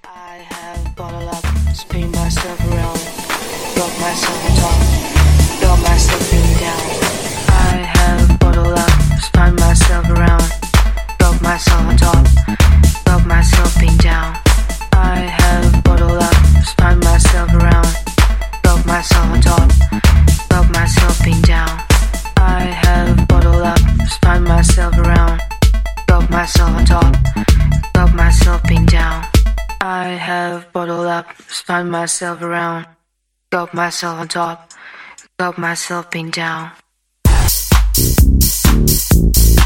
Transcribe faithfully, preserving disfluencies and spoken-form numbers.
I have bottled up, spin myself around, got myself on top, got myself pinned down. I have bottled up, spun myself around, got myself on top, got myself pinned down. I have bottled up, spun myself around, got myself on top, got myself pinned down. I have bottled up, spun myself around, got myself on top, got myself pinned down. I have bottled up, spun myself around, got myself on top, got myself pinned down.